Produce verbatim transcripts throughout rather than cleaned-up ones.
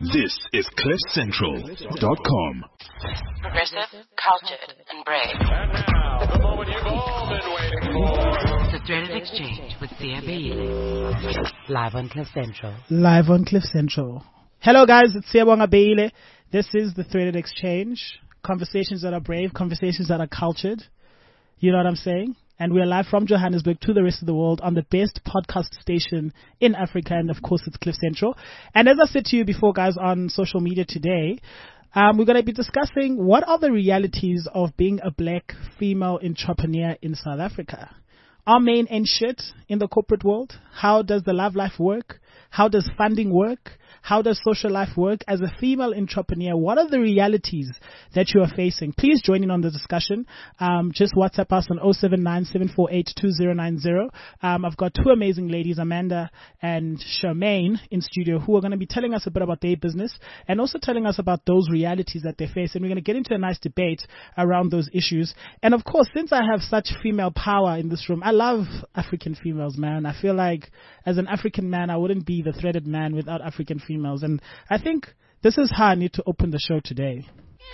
This is cliff central dot com. Progressive, cultured, and brave. And now, the moment you've all been waiting for. The Threaded Exchange with Sia Beile. Live on Cliff Central. Live on Cliff Central. Hello guys, it's Siyabonga Beile. This is the Threaded Exchange. Conversations that are brave, conversations that are cultured. You know what I'm saying? And we are live from Johannesburg to the rest of the world on the best podcast station in Africa, and of course it's Cliff Central. And as I said to you before, guys, on social media today, um, we're going to be discussing what are the realities of being a black female entrepreneur in South Africa. Our main ain't shit in the corporate world. How does the love life work? How does funding work? How does social life work? As a female entrepreneur, what are the realities that you are facing? Please join in on the discussion. Um, just WhatsApp us on oh seven nine, seven four eight, two oh nine oh. Um, I've got two amazing ladies, Amanda and Charmaine, in studio, who are going to be telling us a bit about their business and also telling us about those realities that they face. And we're going to get into a nice debate around those issues. And of course, since I have such female power in this room, I love African females, man. I feel like as an African man, I wouldn't be the threaded man without African females. Females, and I think this is how I need to open the show today.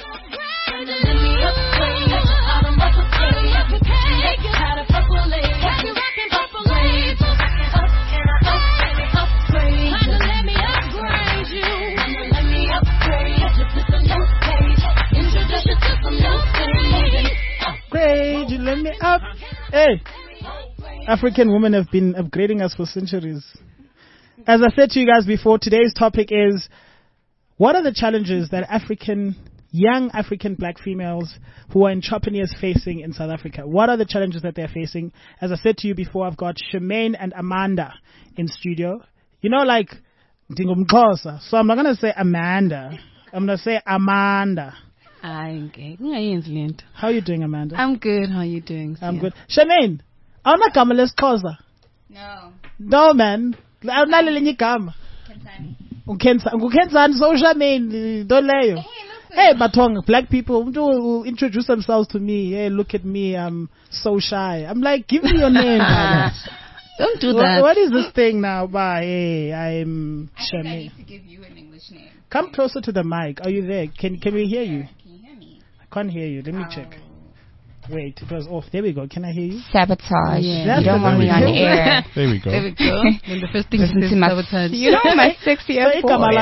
Great, you let me up. Hey, African women have been upgrading us for centuries. As I said to you guys before, today's topic is what are the challenges that African, young African black females who are entrepreneurs facing in South Africa? What are the challenges that they're facing? As I said to you before, I've got Charmaine and Amanda in studio. You know, like, Dingumxhosa. So I'm not going to say Amanda. I'm going to say Amanda. I'm good. How are you doing, Amanda? I'm good. How are you doing? I'm yeah. good. Charmaine, I'm not going to Xhosa. No. No, man. Awunalele igama uKhensani so Charmaine don't lay you. Hey Batong, black people will introduce themselves to me. Hey, look at me, I'm so shy. I'm like, give me your name. Don't do what, that. What is this thing now? Bye. Hey, I'm I Charmaine. think I need to give you an English name. Come closer to the mic. Are you there? Can can we hear you? Can you hear me? I can't hear you. Let me oh. check. Wait, it was off. There we go. Can I hear you? Sabotage. Yeah. You don't want me on air. There we go. There we go. When the first thing Listen is to my, sabotage. you know my sexy voice.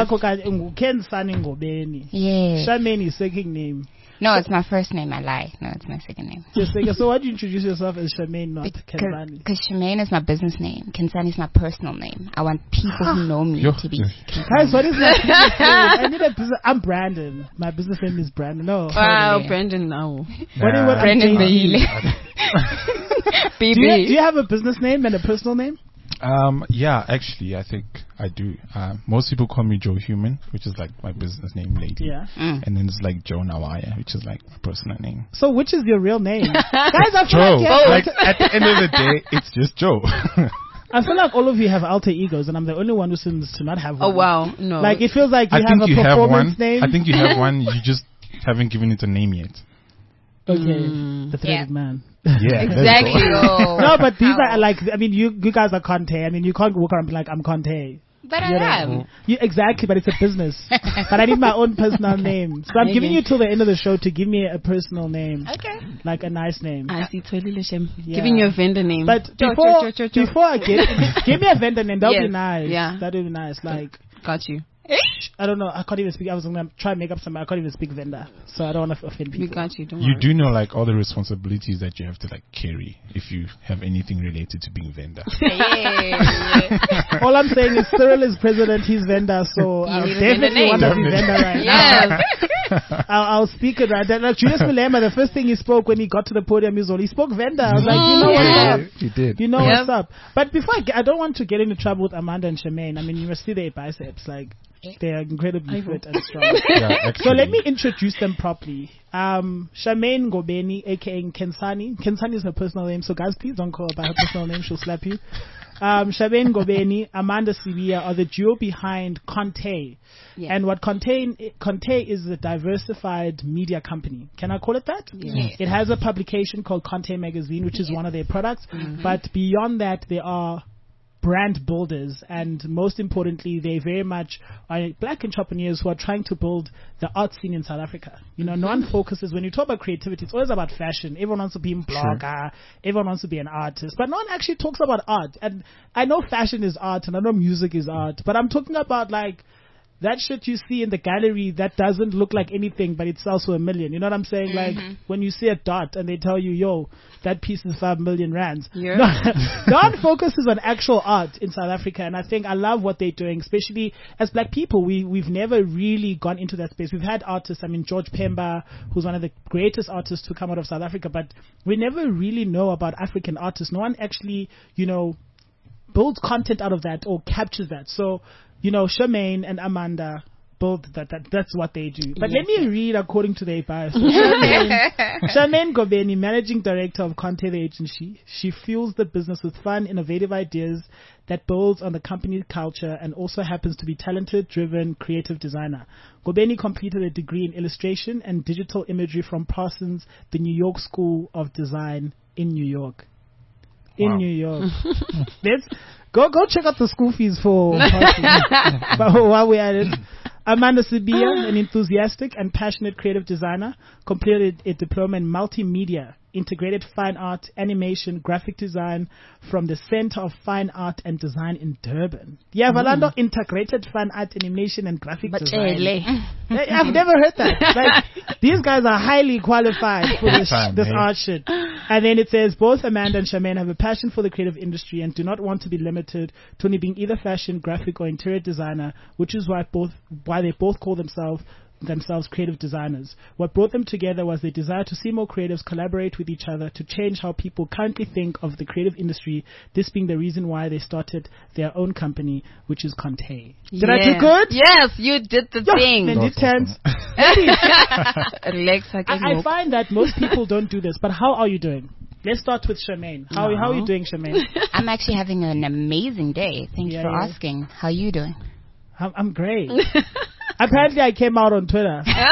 Yeah. Charmaine is second name. No, it's my first name. I lie. No, it's my second name. Just like, so why do you introduce yourself as Charmaine, not Kenzani? Because Charmaine is my business name. Kenzani is my personal name. I want people who know me Yo. to be Kenzani. Guys, what is my business name? I need a business. I'm Brandon. My business name is Brandon. No. Wow, Brandon now. What do you want? Brandon Beile. do, you, do you have a business name and a personal name? Um, yeah, actually, I think I do. Uh, most people call me Joe Human, which is like my business name, lady. Yeah. Mm. And then it's like Joe Nawaya, which is like my personal name. So, which is your real name? Guys, I feel Joe. like, Like at the end of the day, it's just Joe. I feel like all of you have alter egos, and I'm the only one who seems to not have one. Oh wow, no. Like it feels like you I have think a you have performance one. name. I think you have one. You just haven't given it a name yet. Okay, Mm. the threaded Yeah. man. Yeah, Exactly. Oh. No, but these How? are like, I mean, you you guys are Conte. I mean, you can't walk around and be like, I'm Conte. But You know? I am. You, exactly, but it's a business. But I need my own personal name. So I'm giving you till the end of the show to give me a personal name. Okay. Like a nice name. I see Twelile Shem. Yeah. Giving you a vendor name. But Cho, before, cho, cho, cho, cho. before I get, give me a vendor name. That would be Yes. nice. Yeah. That would be nice. Like, Got you. I don't know. I can't even speak. I was going to try and make up something. I can't even speak vendor. So I don't want to offend people. We got you. Don't You worry. do know like all the responsibilities that you have to like carry if you have anything related to being vendor. Yeah. All I'm saying is Cyril is president, he's vendor, so I'll need a vendor definitely name. want to be vendor right now. Yes. I'll, I'll speak it right. Like Julius Malema, the first thing he spoke when he got to the podium is all he spoke vendor. I was like, you know Yeah. what's up? You did. You know Yep. what's up? But before I get, I don't want to get into trouble with Amanda and Charmaine. I mean, you must see their biceps. Like, they are incredibly fit and strong. Yeah, actually. So let me introduce them properly. Um, Charmaine Ngobeni, aka Kenzani. Kenzani is her personal name, so guys, please don't call her by her personal name. She'll slap you. Um, Charmaine Ngobeni, Amanda Sibia are the duo behind Conte. Yes. And what Conte, Conte is a diversified media company. Can I call it that? Yes. It has a publication called Conte Magazine, which is Yes. one of their products. Mm-hmm. But beyond that, there are brand builders, and most importantly, they very much are black entrepreneurs who are trying to build the art scene in South Africa. You know, no one focuses, when you talk about creativity, it's always about fashion. Everyone wants to be a blogger, everyone wants to be an artist, but no one actually talks about art. And I know fashion is art, and I know music is art, but I'm talking about like that shit you see in the gallery that doesn't look like anything, but it sells for a million. You know what I'm saying? Mm-hmm. Like when you see a dot and they tell you, yo, that piece is five million rands. Yeah. No, no one focuses on actual art in South Africa, and I think I love what they're doing, especially as black people. We, we've never really gone into that space. We've had artists, I mean, George Pemba, who's one of the greatest artists to come out of South Africa, but we never really know about African artists. No one actually, you know, builds content out of that or captures that. So, you know, Charmaine and Amanda build that, that that's what they do. But yes, let me read according to their bio. So Charmaine, Charmaine Gobeni, Managing Director of Conte the Agency. She fuels the business with fun, innovative ideas that builds on the company's culture, and also happens to be talented, driven, creative designer. Gobeni completed a degree in illustration and digital imagery from Parsons, the New York School of Design in New York. In wow. New York. Let's go go check out the school fees for but while we're at it. Amanda Sibia, an enthusiastic and passionate creative designer, completed a diploma in multimedia, integrated fine art, animation, graphic design from the Center of Fine Art and Design in Durban. Yeah, Valando mm. integrated fine art, animation, and graphic but design. I've never heard that. Like, these guys are highly qualified for this, this art shit. And then it says, both Amanda and Charmaine have a passion for the creative industry and do not want to be limited to only being either fashion, graphic, or interior designer, which is why both why they both call themselves themselves creative designers. What brought them together was their desire to see more creatives collaborate with each other to change how people currently think of the creative industry, this being the reason why they started their own company, which is Conte. Did yeah. I do good? Yes, you did the yeah, thing. And it turns I, I find that most people don't do this, but how are you doing? Let's start with Charmaine. How, no. how are you doing, Charmaine? I'm actually having an amazing day. Thank yeah, you for yeah. asking. How are you doing? I'm, I'm great. Apparently, I came out on Twitter. yeah,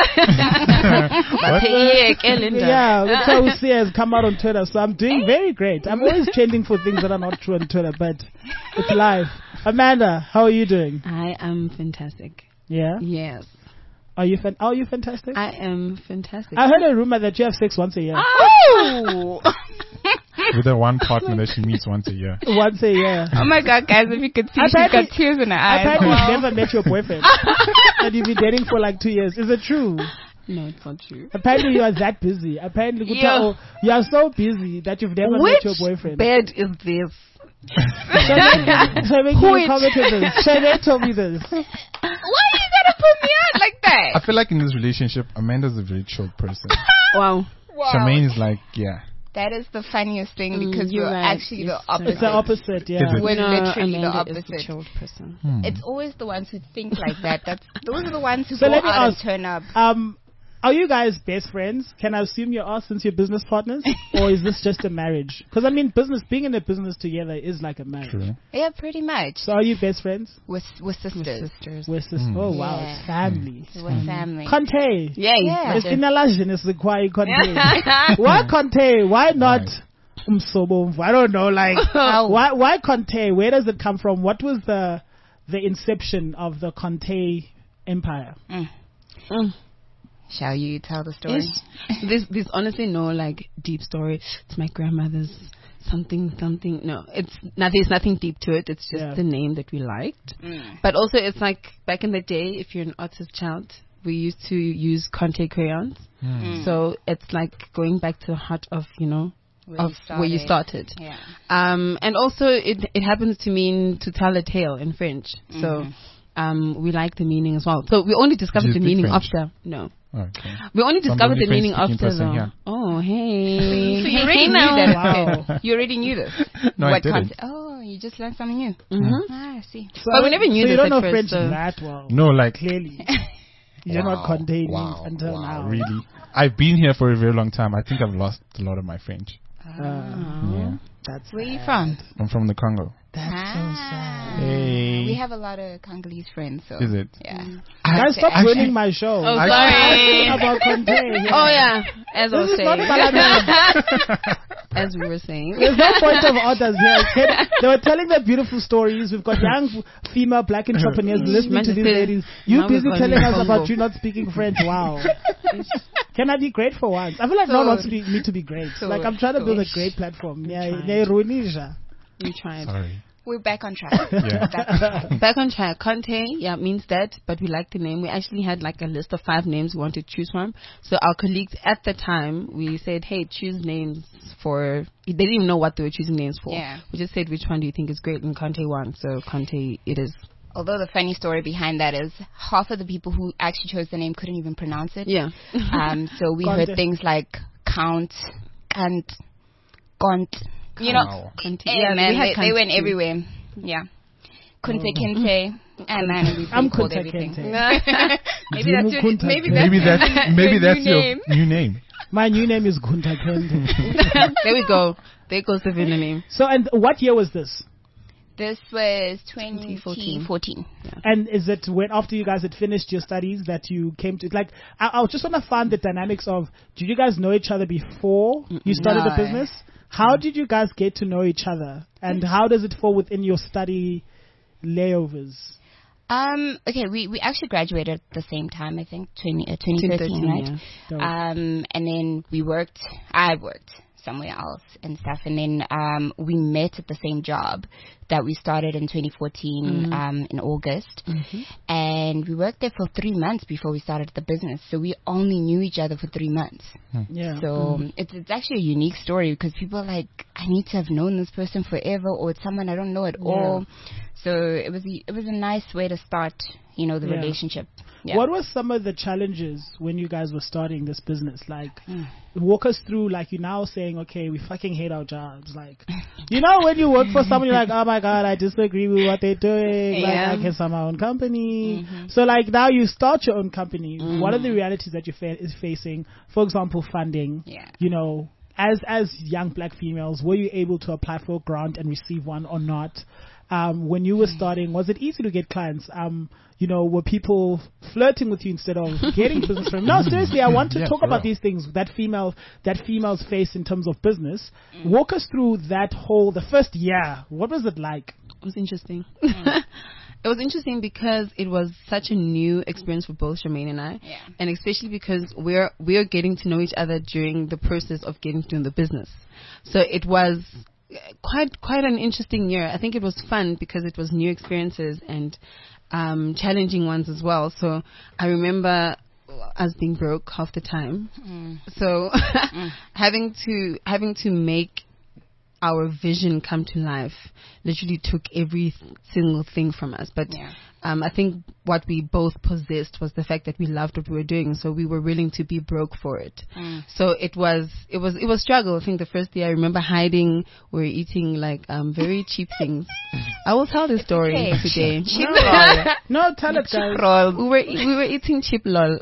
that's how we see has come out on Twitter. So I'm doing very great. I'm always trending for things that are not true on Twitter, but it's live. Amanda, how are you doing? I am fantastic. Yeah? Yes. Are you fan- are you fantastic? I am fantastic. I heard a rumor that you have sex once a year. Oh! With a one partner that she meets once a year. Once a year. Oh my God, guys, if you could see, she's got tears in her eyes. Apparently wow. you've never met your boyfriend. And you've been dating for like two years. Is it true? No, it's not true. Apparently you are that busy. Apparently you, you are so busy that you've never Which met your boyfriend. bed is this? Charmaine, Charmaine, can you comment on this? Charmaine told me this. Why are you gonna put me out like that? I feel like in this relationship, Amanda's a very chill person. Wow. wow. Charmaine is like, yeah. That is the funniest thing because mm, we're right. actually it's the opposite. It's the opposite, yeah. We're no, literally Amanda the opposite. Is the chilled person. Hmm. It's always the ones who think like that. That's those are the ones who so go let me out ask, and turn up. Um, are you guys best friends? Can I assume you are since you're business partners? Or is this just a marriage? Because I mean, business being in a business together is like a marriage. True. Yeah, pretty much. So are you best friends? With with sisters. With sisters. With sisters. Mm. Oh wow, yeah. it's family. Mm. We're family. Conte. Yay. Yeah. It's in a legend. It's the Kwai Conte. Why Conte? Why not? Umsobomvu? I don't know. Like why? Why Conte? Where does it come from? What was the the inception of the Conte empire? Mm. Mm. Shall you tell the story? Ish. There's, there's honestly no like deep story. It's my grandmother's something, something. No, it's not. There's nothing deep to it. It's just yeah. the name that we liked. Mm. But also, it's like back in the day, if you're an artist child, we used to use Conte crayons. Mm. So it's like going back to the heart of you know where of you where you started. Yeah. Um, and also, it it happens to mean to tell a tale in French. Mm-hmm. So. Um, we like the meaning as well. So we only discovered the meaning French? after. No. Okay. We only discovered the meaning French after the. here. Oh, hey. So you already hey knew now. that. Wow. You already knew this. No, what I didn't. Conte- oh, you just learned something new. Mm-hmm. Ah, I see. So but we never knew so this you don't at know first, French so. that well. No, like clearly. You're wow, not contained wow, until wow, now. Really? I've been here for a very long time. I think I've lost a lot of my French. Uh, Yeah. That's Where are you sad. from? I'm from the Congo. That's ah. so sad. Hey. We have a lot of Congolese friends. So Is it? Yeah. Mm. Guys, stop Actually- ruining my show. Oh, I- sorry. About Conte. Yeah. Oh, yeah. As I was This is not saying. Parliament. as we were saying. There's no point of orders here. Kid, they were telling their beautiful stories. We've got young f- female black entrepreneurs listening to these ladies. You Now we're busy calling telling it us Congo. about you not speaking French. Wow. Can I be great for once? I feel like So- no one wants to be, me to be great. so- like I'm trying to build a gosh. great platform. Yeah, trying. yeah, Runisha. We tried. Sorry. We're back on track. Yeah. Back on track. Back on track. Conte, yeah, means that, but we like the name. We actually had like a list of five names we wanted to choose from. So our colleagues at the time, we said, hey, choose names for, they didn't even know what they were choosing names for. Yeah. We just said, which one do you think is great? And Conte won. So Conte it is. Although the funny story behind that is half of the people who actually chose the name couldn't even pronounce it. Yeah. Um, so we Conte. heard things like count, and gaunt. You know, Wow. Conte. eh, Yeah, man, we had they, they Conte went too. everywhere. Yeah. Kunte Kinte. And man, we've I'm been called Kunta everything. Kinte. maybe that's your, Kunta maybe Kinte. that's, Maybe that's maybe your that's new your name. new name. My new name is Gunta Kente. There we go. There goes the villain name. So, and what year was this? This was twenty fourteen. fourteen. And is it when after you guys had finished your studies that you came to like? I, I just want to find the dynamics of. Did you guys know each other before you started the No. business? How did you guys get to know each other, and how does it fall within your study layovers? Um, okay, we, we actually graduated at the same time, I think, twenty, uh, twenty thirteen, twenty thirteen, right? Dope. Um, and then we worked, I worked somewhere else and stuff. And then um, we met at the same job that we started in twenty fourteen, Mm-hmm. um, in August. And we worked there for three months before we started the business. So we only knew each other for three months. Yeah. So um, it's, it's actually a unique story because people are like, I need to have known this person forever, or it's someone I don't know at all. So it was a, it was a nice way to start, you know, the Yeah. relationship. Yeah. What were some of the challenges when you guys were starting this business? Like, Mm. walk us through, like, you're now saying, okay, we fucking hate our jobs. Like, you know, when you work for someone, you're like, oh my God, I disagree with what they're doing. Yeah. Like, I can start my own company. Mm-hmm. So, like, now you start your own company. Mm. What are the realities that you're fa- is facing? For example, funding. Yeah. You know, as as young black females, were you able to apply for a grant and receive one or not? Um, when you were starting, was it easy to get clients? Um, you know, were people flirting with you instead of getting business from? No, seriously, I want to Yeah, talk for about real. these things that female that females face in terms of business. Walk us through that whole the first year. What was it like? It was interesting. It was interesting because it was such a new experience for both Charmaine and I, Yeah. and especially because we're we're getting to know each other during the process of getting to know the business. So it was uh, quite quite an interesting year. I think it was fun because it was new experiences and um, challenging ones as well. So I remember us being broke half the time. Mm. So having to having to make our vision come to life literally took every single thing from us. But Yeah. um, I think what we both possessed was the fact that we loved what we were doing, so we were willing to be broke for it. Mm. So it was it was it was struggle. I think the first year I remember hiding. We were eating like um, very cheap things. I will tell this story okay. today. Cheap roll. No, tell it, guys. roll. we were e- we were eating cheap lol.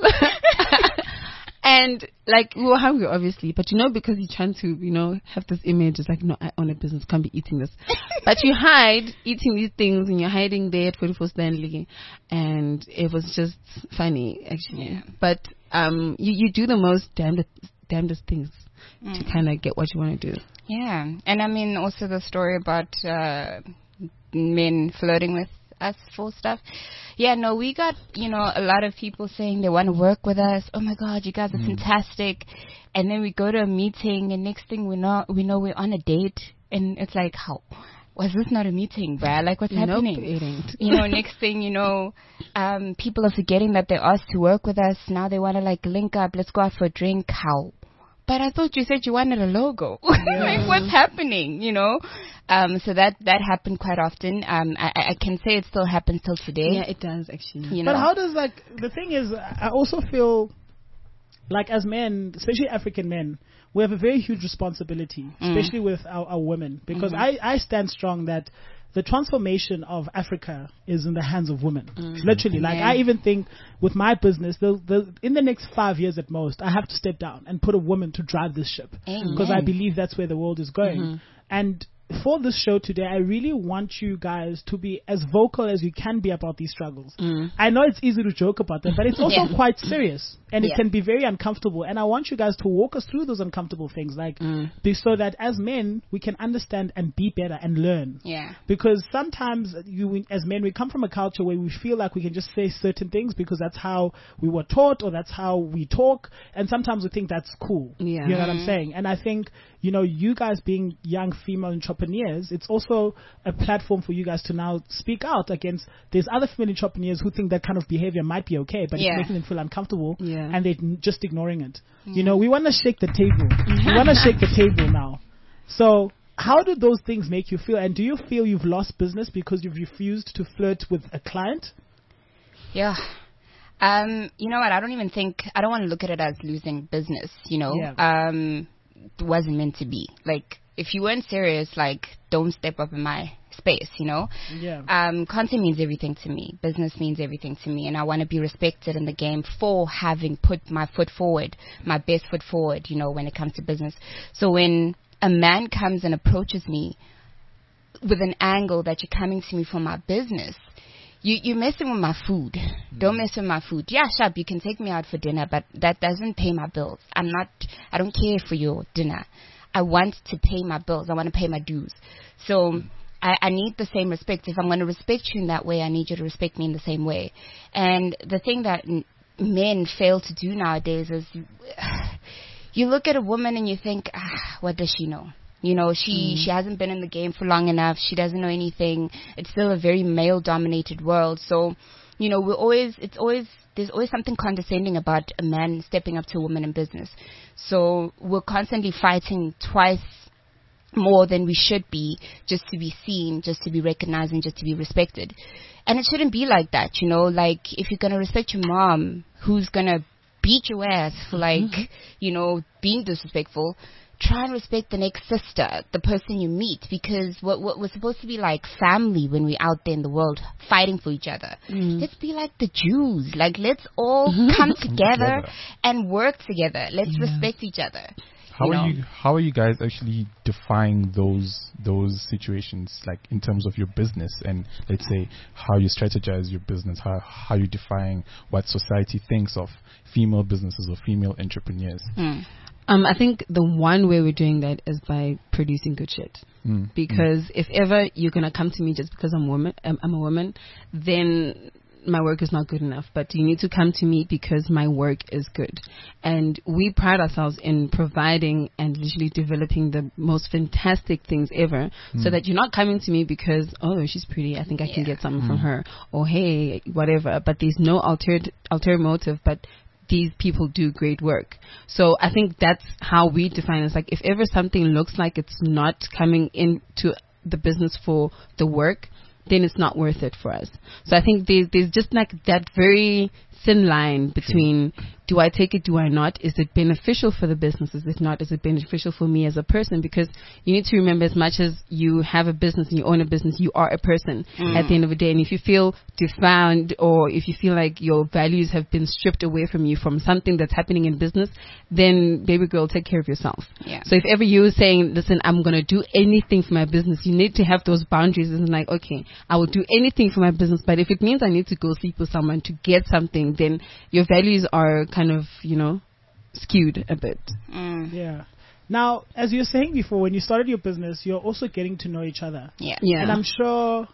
And like we were hungry, obviously, but you know, because you're trying to, you know, have this image, it's like, no, I own a business, can't be eating this. But you hide eating these things, and you're hiding there at forty-four Stanley, and it was just funny, actually. Yeah. But um, you you do the most damnedest damnedest things to kind of get what you want to do. Yeah. And I mean, also the story about uh, men flirting with us for stuff. Yeah, no, we got, you know, a lot of people saying they want to work with us. Oh my God, you guys are fantastic. And then we go to a meeting, and next thing we know, we know we're on a date. And it's like, how? Was this not a meeting, bruh? Like, what's Nope, happening? it ain't. You know, next thing you know, um, people are forgetting that they're asked to work with us. Now they want to, like, link up. Let's go out for a drink. How? But I thought you said you wanted a logo. Like, what's happening, you know? Um, so that, that happened quite often. Um, I, I can say it still happens till today. Yeah, it does actually. You know? But how does, like, the thing is, I also feel like as men, especially African men, we have a very huge responsibility, especially with our, our women, because I, I stand strong that the transformation of Africa is in the hands of women. Literally. Like, Yeah. I even think with my business, the, the, in the next five years at most, I have to step down and put a woman to drive this ship. Amen. Because I believe that's where the world is going. And for this show today, I really want you guys to be as vocal as you can be about these struggles. Mm. I know it's easy to joke about them, but it's also Yeah. quite serious, and it Yeah. can be very uncomfortable. And I want you guys to walk us through those uncomfortable things, like Mm. be, so that as men we can understand and be better and learn. Yeah. Because sometimes you, as men, we come from a culture where we feel like we can just say certain things because that's how we were taught or that's how we talk, and sometimes we think that's cool. Yeah. You know what I'm saying? And I think, you know, you guys being young female entrepreneurs, it's also a platform for you guys to now speak out against. There's other female entrepreneurs who think that kind of behavior might be okay, but Yeah. it's making them feel uncomfortable, Yeah. and they're n- just ignoring it. You know, we want to shake the table. we want to shake the table now. So how do those things make you feel? And do you feel you've lost business because you've refused to flirt with a client? Yeah. Um, you know what? I don't even think, I don't want to look at it as losing business, you know? Yeah. Um, it wasn't meant to be. Like, if you weren't serious, like, don't step up in my space, you know? Yeah. Um, content means everything to me. Business means everything to me. And I want to be respected in the game for having put my foot forward, my best foot forward, you know, when it comes to business. So when a man comes and approaches me with an angle that you're coming to me for my business, You, you're messing with my food. Mm. Don't mess with my food. Yeah, sharp, you can take me out for dinner, but that doesn't pay my bills. I'm not, I don't care for your dinner. I want to pay my bills. I want to pay my dues. So mm. I, I need the same respect. If I'm going to respect you in that way, I need you to respect me in the same way. And the thing that n- men fail to do nowadays is you look at a woman and you think, ah, what does she know? You know, she, mm. she hasn't been in the game for long enough. She doesn't know anything. It's still a very male-dominated world. So, you know, we're always, it's always, there's always something condescending about a man stepping up to a woman in business. So we're constantly fighting twice more than we should be just to be seen, just to be recognized, and just to be respected. And it shouldn't be like that, you know. Like, if you're going to respect your mom, who's going to beat your ass for, like, mm-hmm. you know, being disrespectful, try and respect the next sister, the person you meet, because what, what we're supposed to be like family when we're out there in the world fighting for each other. Mm. Let's be like the Jews. Like, let's all come together, together and work together. Let's yeah. respect each other. How you are know? you? How are you guys actually defying those those situations, like in terms of your business, and let's say how you strategize your business, how how you defying what society thinks of female businesses or female entrepreneurs? Mm. Um, I think the one way we're doing that is by producing good shit. Mm. Because mm. if ever you're gonna come to me just because I'm woman, um, I'm a woman, then my work is not good enough. But you need to come to me because my work is good. And we pride ourselves in providing and literally developing the most fantastic things ever, mm. so that you're not coming to me because, oh, she's pretty, I think I can yeah. get something mm. from her, or hey, whatever. But there's no altered ulterior motive, but these people do great work. So I think that's how we define it. It's like, if ever something looks like it's not coming into the business for the work, then it's not worth it for us. So I think there's, there's just like that very thin line between, do I take it, do I not? Is it beneficial for the business? Is it not? Is it beneficial for me as a person? Because you need to remember, as much as you have a business and you own a business, you are a person mm. at the end of the day. And if you feel defined, or if you feel like your values have been stripped away from you from something that's happening in business, then baby girl, take care of yourself. Yeah. So if ever you're saying, listen, I'm going to do anything for my business, you need to have those boundaries. And like, okay, I will do anything for my business, but if it means I need to go sleep with someone to get something, then your values are kind of, you know, skewed a bit. Mm. Yeah. Now, as you were saying before, when you started your business, you're also getting to know each other. Yeah. Yeah. And I'm sure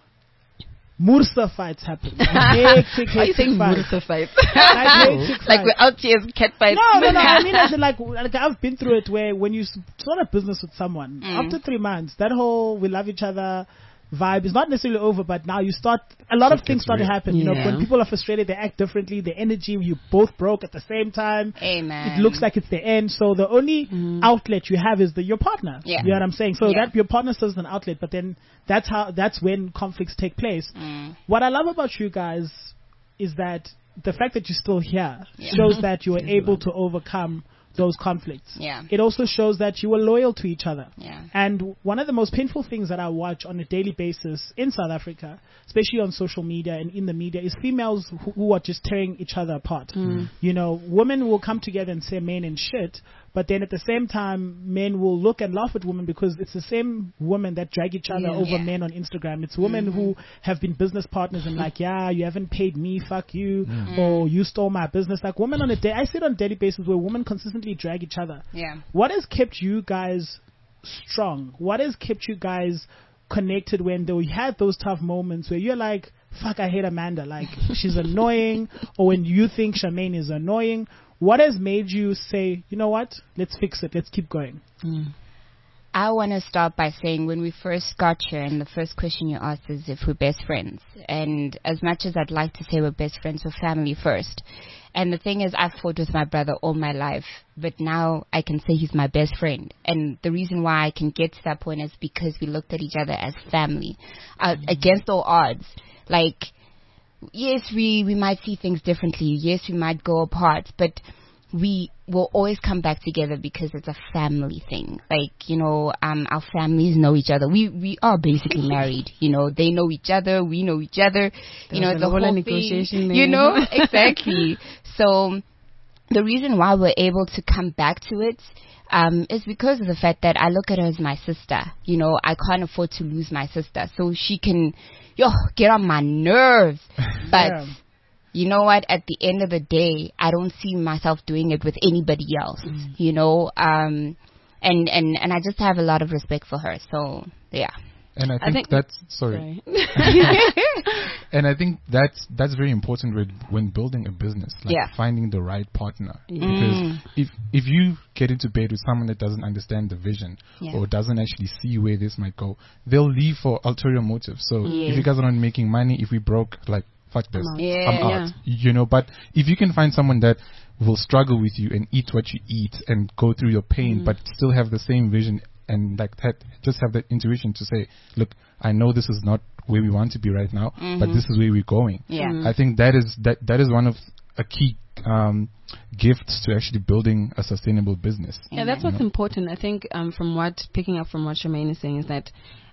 Mursa fights happen. Hectic, Why are you saying fights. Mursa fights? Like, hectic like fights. we're out here as cat fights. No, no, no. I mean, as in, like, like, I've been through it where when you s- start a business with someone, Mm. after three months, that whole we love each other vibe is not necessarily over, but now you start, a lot of things start to happen. You know, Yeah. when people are frustrated, they act differently. The energy, you both broke at the same time. Amen. It looks like it's the end. So the only Mm. outlet you have is the, your partner. Yeah. You know what I'm saying? So Yeah. that your partner serves as an outlet, but then that's how, that's when conflicts take place. Mm. What I love about you guys is that the fact that you're still here Yeah. shows that you were able to overcome those conflicts. Yeah. It also shows that you were loyal to each other. Yeah. And one of the most painful things that I watch on a daily basis in South Africa, especially on social media and in the media, is females who, who are just tearing each other apart. Mm. You know, women will come together and say men and shit, But then at the same time, men will look and laugh at women because it's the same women that drag each other Yeah. over Yeah. men on Instagram. It's women Mm-hmm. who have been business partners and like, yeah, you haven't paid me, fuck you, Mm. or you stole my business. Like women on a day, I see it on a daily basis where women consistently drag each other. Yeah. What has kept you guys strong? What has kept you guys connected when they had those tough moments where you're like, fuck, I hate Amanda, like she's annoying, or when you think Charmaine is annoying? What has made you say, you know what, let's fix it, let's keep going? I want to start by saying when we first got here, and the first question you asked is if we're best friends. And as much as I'd like to say we're best friends, we're family first. And the thing is, I've fought with my brother all my life, but now I can say he's my best friend. And the reason why I can get to that point is because we looked at each other as family, uh, against all odds. Like, yes, we, we might see things differently. Yes, we might go apart, but we will always come back together because it's a family thing. Like, you know, um, our families know each other. We we are basically married. You know, they know each other. We know each other. You know, was the a whole whole negotiation thing. there. You know, exactly. So the reason why we're able to come back to it um, is because of the fact that I look at her as my sister. You know, I can't afford to lose my sister. So she can, yo, get on my nerves. But Yeah. you know what? At the end of the day, I don't see myself doing it with anybody else. You know, um, and and and I just have a lot of respect for her. So yeah. And I think, think- that's sorry. Sorry. And I think that's that's very important with, when building a business, like Yeah. finding the right partner. Mm. Because if if you get into bed with someone that doesn't understand the vision Yeah. or doesn't actually see where this might go, they'll leave for ulterior motives. So Yes. if you guys are not making money, if we broke, like fuck this, out. Yeah. I'm out. You know, but if you can find someone that will struggle with you and eat what you eat and go through your pain, but still have the same vision and like that, just have that intuition to say, look, I know this is not where we want to be right now, but this is where we're going. Yeah. I think that is that that is one of a key um, gifts to actually building a sustainable business. Yeah, that's what's important. I think um, from what, picking up from what Charmaine is saying, is that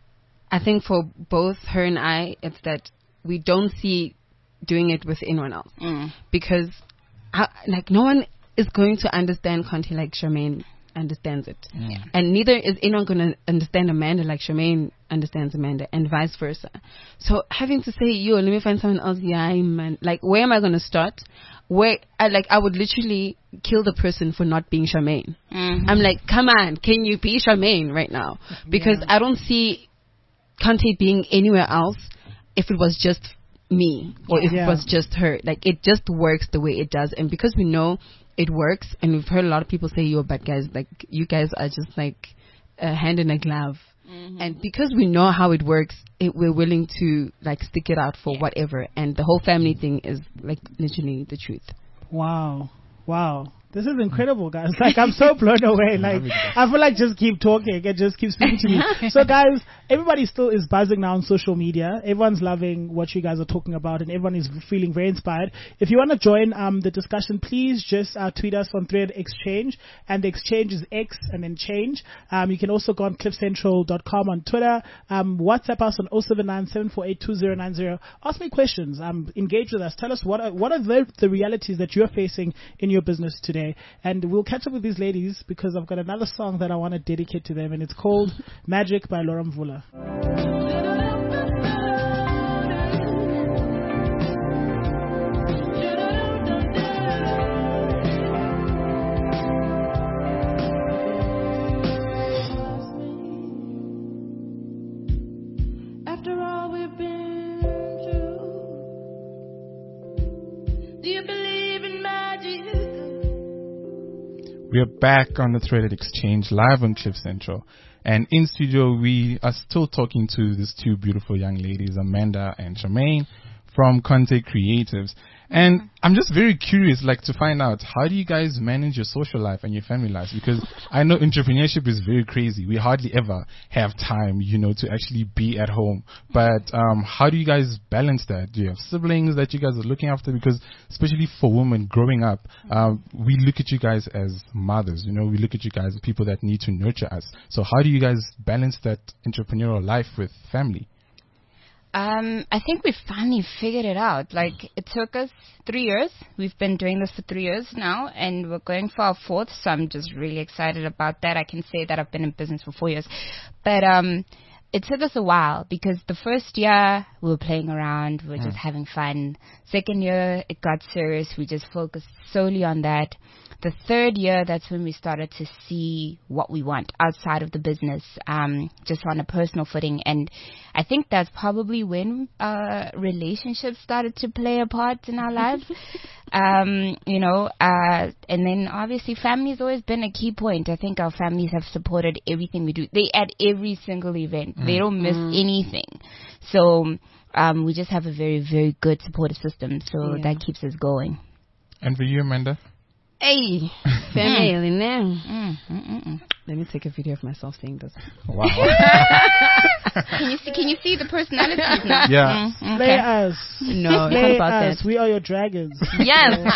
I think for both her and I, it's that we don't see doing it with anyone else. Mm. Because, I, like, no one is going to understand Conte like Charmaine understands it. Yeah. And neither is anyone going to understand Amanda like Charmaine understands Amanda, and vice versa. So having to say, yo, let me find someone else, yeah, man, like, where am I going to start? Where, I, like, I would literally kill the person for not being Charmaine. Mhm. I'm like, come on, can you be Charmaine right now? Because I don't see Conte being anywhere else if it was just me or if Yeah. it was just her. Like, it just works the way it does. And because we know it works, and we've heard a lot of people say, yo, but guys, like, you guys are just like a hand in a glove. And because we know how it works, it, we're willing to like stick it out for whatever. And the whole family thing is like literally the truth. Wow. Wow. This is incredible, guys. Like, I'm so blown away. Like, I feel like just keep talking and just keep speaking to me. So, guys, everybody still is buzzing now on social media. Everyone's loving what you guys are talking about, and everyone is feeling very inspired. If you want to join um, the discussion, please just uh, tweet us on Thread Exchange, and the exchange is X and then change. Um, you can also go on cliff central dot com on Twitter. Um, WhatsApp us on oh seven nine, seven four eight, two zero nine zero. Ask me questions. Um, engage with us. Tell us what are, what are the, the realities that you're facing in your business today. And we'll catch up with these ladies because I've got another song that I want to dedicate to them, and it's called Magic by Laura Mvula. After all we've been through, do you believe in magic? We are back on the Threaded Exchange live on Cliff Central. And in studio, we are still talking to these two beautiful young ladies, Amanda and Charmaine from Conte Creatives. And I'm just very curious, like, to find out, how do you guys manage your social life and your family lives? Because I know entrepreneurship is very crazy. We hardly ever have time, you know, to actually be at home. But um, how do you guys balance that? Do you have siblings that you guys are looking after? Because especially for women growing up, um, we look at you guys as mothers, you know, we look at you guys as people that need to nurture us. So how do you guys balance that entrepreneurial life with family? Um, I think we finally figured it out. Like, it took us three years. We've been doing this for three years now, and we're going for our fourth, so I'm just really excited about that. I can say that I've been in business for four years. But um, it took us a while, because the first year, we were playing around, we were just having fun. Second year, it got serious. We just focused solely on that. The third year, that's when we started to see what we want outside of the business, um, just on a personal footing. And I think that's probably when uh, relationships started to play a part in our lives. um, you know, uh, and then obviously family's always been a key point. I think our families have supported everything we do. They at every single event. Mm. They don't miss mm. anything. So um, we just have a very, very good supportive system. So yeah. that keeps us going. And for you, Amanda? Hey, family now. Mm, mm, mm, mm. Let me take a video of myself saying this. Wow. Can you see? Can you see the personalities now? Yeah. Mm, Slay okay. us. No, Slay it's not about us. that. We are your dragons. Yes.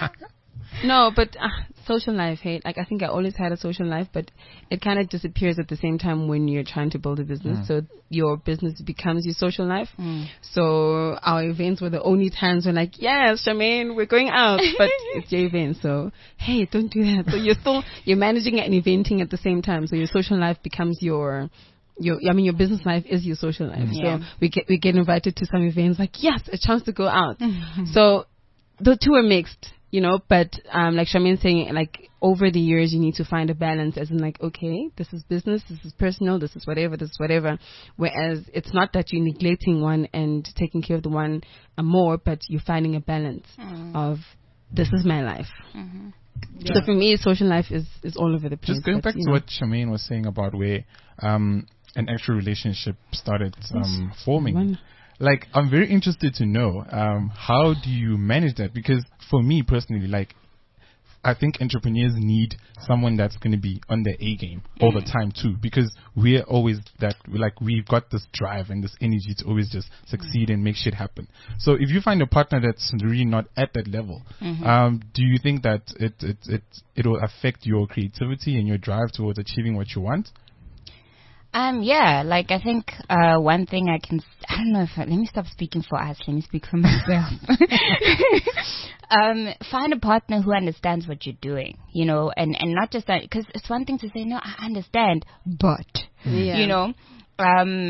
No, but uh, social life, hey, like I think I always had a social life, but it kind of disappears at the same time when you're trying to build a business. Mm. So your business becomes your social life. Mm. So our events were the only times when like, yes, Charmaine, we're going out, but it's your event. So hey, don't do that. So you're still you're managing and eventing at the same time. So your social life becomes your. Your, I mean, your business life is your social life. Yeah. So we get we get invited to some events like, yes, a chance to go out. So the two are mixed. You know, but um, like Charmaine saying, like over the years, you need to find a balance. As in, like, okay, this is business, this is personal, this is whatever, this is whatever. Whereas it's not that you're neglecting one and taking care of the one more, but you're finding a balance mm. of this is my life. Mm-hmm. Yeah. So for me, social life is, is all over the place. Just going but, back to know. what Charmaine was saying about where um, an actual relationship started um, forming. One. Like, I'm very interested to know, um, how do you manage that? Because for me personally, like, I think entrepreneurs need someone that's going to be on their A game all the time too, because we're always that, like, we've got this drive and this energy to always just succeed and make shit happen. So if you find a partner that's really not at that level, mm-hmm. um, do you think that it, it, it, it'll affect your creativity and your drive towards achieving what you want? Um, yeah, like I think uh, one thing I can, I don't know if, I, let me stop speaking for us, let me speak for myself. um, find a partner who understands what you're doing, you know, and, and not just that, because it's one thing to say, no, I understand, but, yeah. you know, um,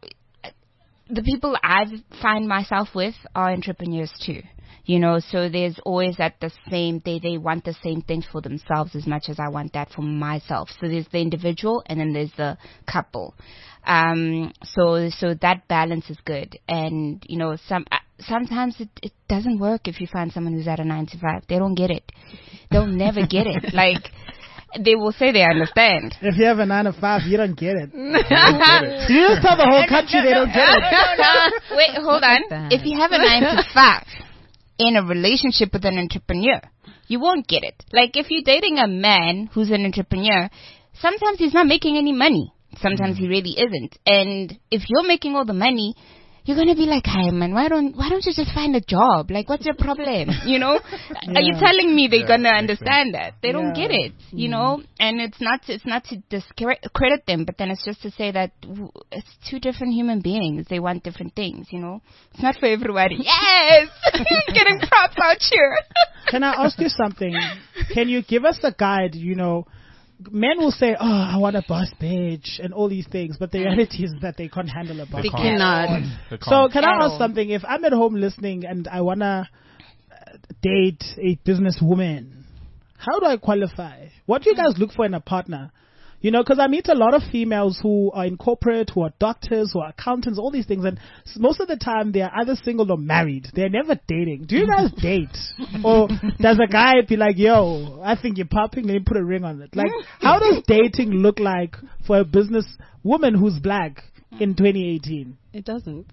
the people I find myself with are entrepreneurs too. You know, so there's always at the same, they, they want the same things for themselves as much as I want that for myself. So there's the individual and then there's the couple. Um, so, so that balance is good. And, you know, some, uh, sometimes it, it doesn't work if you find someone who's at a nine to five. They don't get it. They'll never get it. Like, they will say they understand. If you have a nine to five, you don't get it. You, don't get it. You just tell the whole country they don't get it. No, no. Wait, hold on. If you have a nine to five, in a relationship with an entrepreneur, you won't get it. Like if you're dating a man who's an entrepreneur, sometimes he's not making any money. Sometimes mm. he really isn't. And if you're making all the money, you're gonna be like, "Hey man, why don't why don't you just find a job? Like, what's your problem? You know? Yeah. Are you telling me they're yeah, gonna understand that? They yeah. don't get it, you mm. know? And it's not to, it's not to discredit them, but then it's just to say that w- it's two different human beings. They want different things, you know? It's not for everybody. Yes, getting props out here. Can I ask you something? Can you give us a guide? You know, men will say, "Oh, I want a boss bitch," and all these things, but the reality is that they can't handle a boss. They cannot. They so, can I ask something? If I'm at home listening and I wanna date a businesswoman, how do I qualify? What do you guys look for in a partner? You know, because I meet a lot of females who are in corporate, who are doctors, who are accountants, all these things, and most of the time they are either single or married. They're never dating. Do you guys date? Or does a guy be like, "Yo, I think you're popping, let me put a ring on it"? Like, how does dating look like for a business woman who's black in twenty eighteen? It doesn't.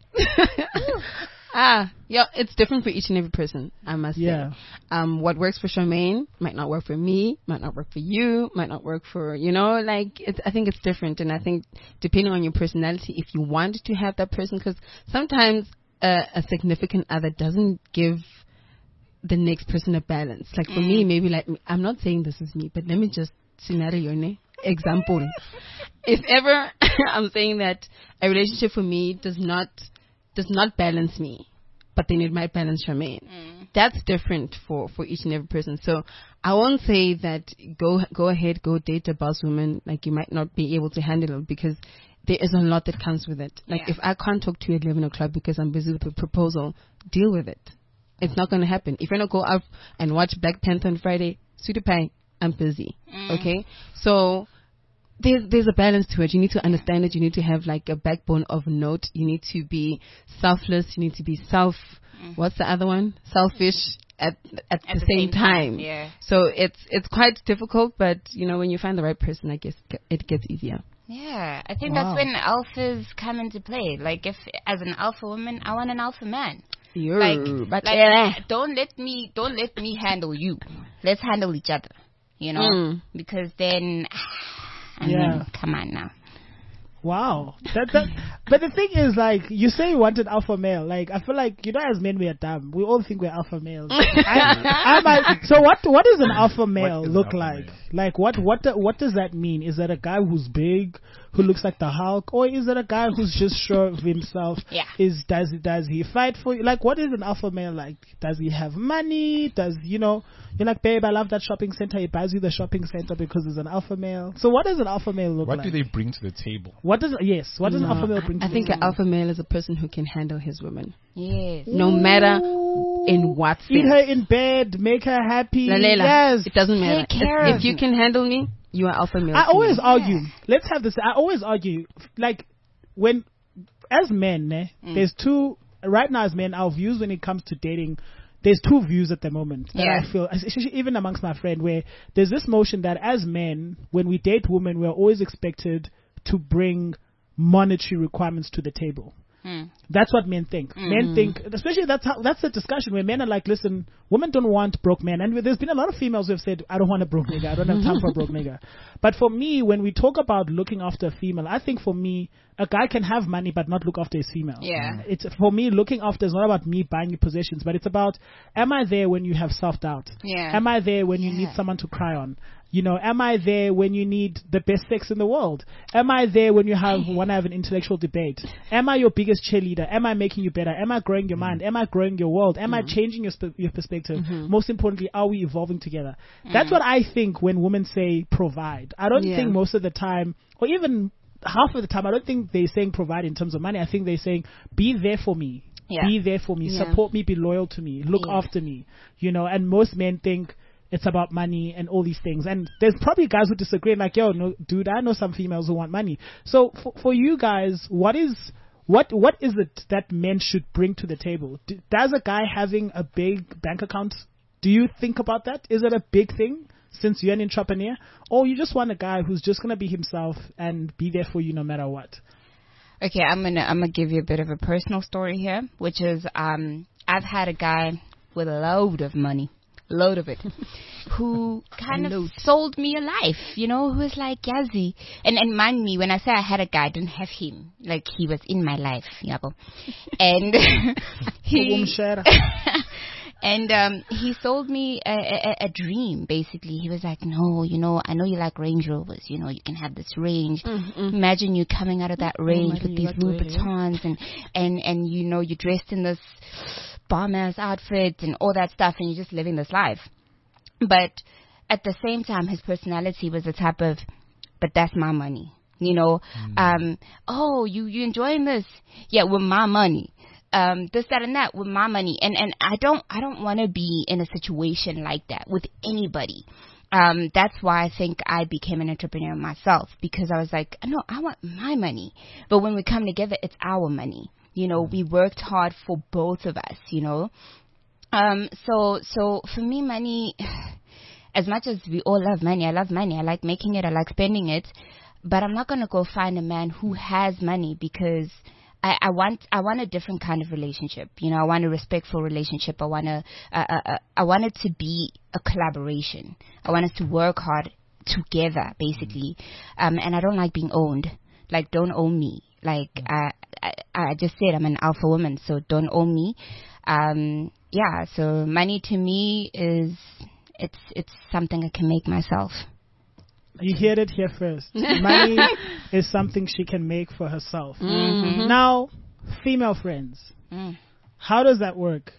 Ah, yeah, it's different for each and every person, I must yeah. say. Um, what works for Charmaine might not work for me, might not work for you, might not work for, you know, like, it's, I think it's different. And I think depending on your personality, if you want to have that person, because sometimes uh, a significant other doesn't give the next person a balance. Like for mm. me, maybe like, I'm not saying this is me, but let me just scenario, ne? Example. If ever I'm saying that a relationship for me does not does not balance me, but then it might balance Charmaine. Mm. That's different for, for each and every person. So I won't say that go go ahead, go date a boss woman. Like, you might not be able to handle it, because there is a lot that comes with it. Like, yeah. if I can't talk to you at eleven o'clock because I'm busy with a proposal, deal with it. It's not going to happen. If you're going to go out and watch Black Panther on Friday, sweetie pie, I'm busy. Mm. Okay? So there's there's a balance to it. You need to understand it. You need to have like a backbone of note. You need to be selfless. You need to be self. Mm. What's the other one? Selfish at at, at the, the same, same time. time. Yeah. So it's it's quite difficult, but you know, when you find the right person, I guess it gets easier. Yeah, I think Wow. that's when alphas come into play. Like, if as an alpha woman, I want an alpha man. Yo, Like, but like yeah. don't let me don't let me handle you. Let's handle each other. You know, Mm. because then, I Yeah. mean, come on now. Wow. That, that, but the thing is, like, you say you wanted alpha male. Like, I feel like, you know, as men, we are dumb. We all think we're alpha males. I, I'm like, so what, what does an alpha male What is look alpha like? male? Like, what, what, the, what does that mean? Is that a guy who's big, who looks like the Hulk? Or is it a guy who's just sure of himself? Yeah. Is, does, does he fight for you? Like, what is an alpha male like? Does he have money? Does, you know, you're like, babe, I love that shopping center. He buys you the shopping center because he's an alpha male. So what does an alpha male look What like? do they bring to the table? What does, yes, what does No, an alpha male bring to I the think table? an alpha male is a person who can handle his woman, Yes. no matter in what Eat sense. her in bed, make her happy. Lalela, Yes. it doesn't matter. Take care If, of if you me. can handle me, you are alpha male. I to always me. argue. Let's have this. I always argue. Like, when, as men, eh, Mm. there's two, right now as men, our views when it comes to dating, there's two views at the moment that Yeah. I feel, especially even amongst my friend, where there's this notion that as men, when we date women, we're always expected to bring monetary requirements to the table. Hmm. That's what men think. Mm-hmm. Men think, especially that's how, that's the discussion where men are like, listen, women don't want broke men. And there's been a lot of females who have said, I don't want a broke nigga. I don't have time for a broke nigga. But for me, when we talk about looking after a female, I think for me, a guy can have money but not look after his female. Yeah. It's for me, looking after is not about me buying you possessions, but it's about, am I there when you have self-doubt? Yeah. Am I there when you Yeah. need someone to cry on? You know, am I there when you need the best sex in the world? Am I there when you have want to have an intellectual debate? Am I your biggest cheerleader? Am I making you better? Am I growing your mind? Am I growing your world? Am I changing your sp- your perspective? Most importantly, are we evolving together? That's what I think when women say provide. I don't Yeah. think most of the time, or even half of the time, I don't think they're saying provide in terms of money. I think they're saying be there for me. Yeah. Be there for me. Yeah. Support me. Be loyal to me. Look Yeah. after me. You know, and most men think it's about money and all these things. And there's probably guys who disagree, like, yo, no, dude, I know some females who want money. So for, for you guys, what is what what is it that men should bring to the table? D- does a guy having a big bank account, do you think about that? Is it a big thing since you're an entrepreneur? Or you just want a guy who's just going to be himself and be there for you no matter what? Okay, I'm gonna I'm gonna give you a bit of a personal story here, which is um I've had a guy with a load of money. Load of it, who kind of sold me a life, you know, who was like, Yazi. And, and mind me, when I say I had a guy, I didn't have him. Like, he was in my life, yabo. And he, and um, he sold me a, a, a dream, basically. He was like, no, you know, I know you like Range Rovers, you know, you can have this range. Mm-hmm. Imagine you coming out of that range Imagine with you these like Louis really. Vuittons and, and, and, you know, you're dressed in this bomb-ass outfit and all that stuff, and you're just living this life. But at the same time, his personality was the type of, but that's my money. You know, mm. um, oh, you, you enjoying this? Yeah, with my money. Um, this, that, and that with my money. And, and I don't, I don't want to be in a situation like that with anybody. Um, that's why I think I became an entrepreneur myself, because I was like, no, I want my money. But when we come together, it's our money. You know, we worked hard for both of us, you know. Um, so, so for me, money, as much as we all love money, I love money. I like making it. I like spending it. But I'm not going to go find a man who has money, because I, I want, I want a different kind of relationship. You know, I want a respectful relationship. I want to, uh, uh, uh, I want it to be a collaboration. I want us to work hard together, basically. Um, and I don't like being owned. Like, don't own me. Like, I, I, I just said I'm an alpha woman, so don't own me. Um, yeah, so money to me is, it's, it's something I can make myself. You heard it here first. Money is something she can make for herself. Mm-hmm. Now, female friends. Mm. How does that work?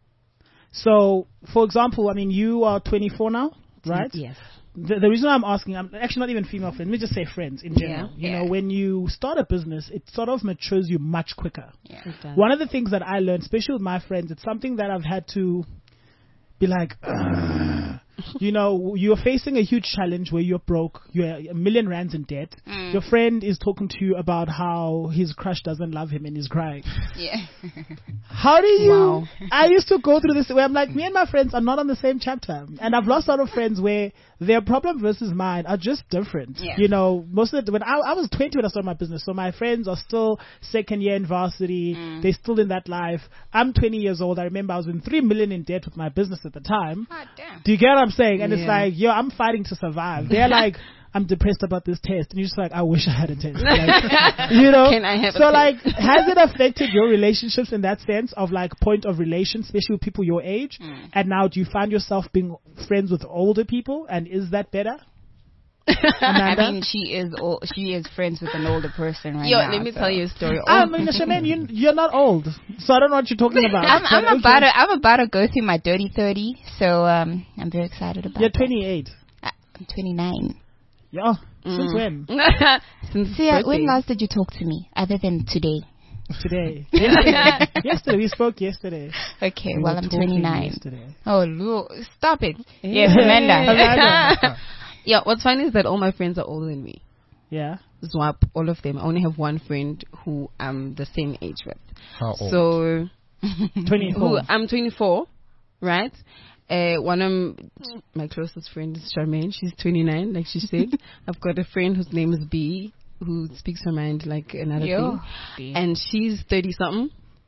So, for example, I mean, you are twenty-four now, right? Yes. The, the reason I'm asking, I'm actually not even female friends. Let me just say friends in general. Yeah. You Yeah. know, when you start a business, it sort of matures you much quicker. Yeah. It does. One of the things that I learned, especially with my friends, it's something that I've had to be like, "Ugh." You know, you're facing a huge challenge where you're broke, you're a million rands in debt. Mm. Your friend is talking to you about how his crush doesn't love him and he's crying. Yeah. How do you? Wow. I used to go through this where I'm like, me and my friends are not on the same chapter, and I've lost a lot of friends where their problem versus mine are just different. Yeah. You know, most of the when I, I was twenty when I started my business, so my friends are still second year in varsity. Mm. They're still in that life. I'm twenty years old. I remember I was in three million in debt with my business at the time. God damn. Do you get what I'm saying? And it's Yeah. like, yo, I'm fighting to survive. They're like, I'm depressed about this test, and you're just like, I wish I had a test. Like, you know. Can I have a so test? like, has it affected your relationships in that sense of like point of relation, especially with people your age? Mm. And now, do you find yourself being friends with older people, and is that better? I Amanda? mean, she is o- she is friends with an older person right Yo, now. let me so. tell you a story. I mean, Charmaine, you, you're not old, so I don't know what you're talking about. I'm, But I'm okay. about to I'm about to go through my dirty thirty, so um, I'm very excited about. You're that. twenty-eight. Uh, I'm twenty-nine. Yeah. Since Mm. when? Since So yeah, birthday. when last did you talk to me, other than today? Today. Yesterday. yesterday. We spoke yesterday. Okay, We well were I'm talking twenty-nine. Yesterday. Oh, Lord, stop it. Yes, Amanda. Amanda. Yeah, what's funny is that all my friends are older than me. Yeah. Swap, all of them. I only have one friend who I'm the same age with. How old? So, twenty-four. who I'm twenty-four, right? Uh, one of m- my closest friends is Charmaine. She's twenty-nine, like she said. I've got a friend whose name is B, who speaks her mind like another Yo. thing. And she's thirty something.